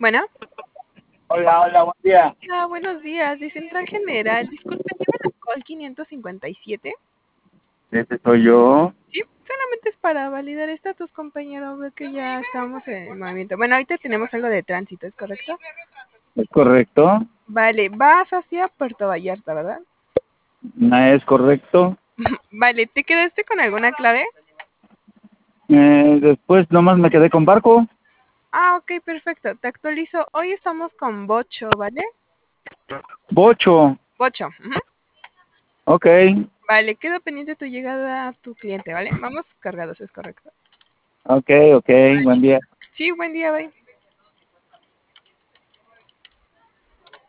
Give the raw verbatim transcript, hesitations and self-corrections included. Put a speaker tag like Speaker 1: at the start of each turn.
Speaker 1: Bueno,
Speaker 2: Hola, hola, buen día.
Speaker 1: ah, buenos días, de Central General. Disculpe, ¿lleva la call quinientos cincuenta y siete?
Speaker 2: Este soy yo.
Speaker 1: Sí, solamente es para validar estatus, compañero. Veo que ya estamos en movimiento. Bueno, ahorita tenemos algo de tránsito, ¿es correcto?
Speaker 2: ¿Es correcto?
Speaker 1: Vale, vas hacia Puerto Vallarta, ¿verdad?
Speaker 2: ¿No es correcto?
Speaker 1: Vale, ¿te quedaste con alguna clave?
Speaker 2: Eh, después nomás me quedé con barco.
Speaker 1: Ah, ok, perfecto. Te actualizo. Hoy estamos con Bocho, ¿vale?
Speaker 2: Bocho.
Speaker 1: Bocho. Ujú.
Speaker 2: Ok,
Speaker 1: Vale, quedo pendiente de tu llegada a tu cliente, ¿vale? Vamos cargados, es correcto.
Speaker 2: ok, ok, buen día.
Speaker 1: Sí, buen día, bye.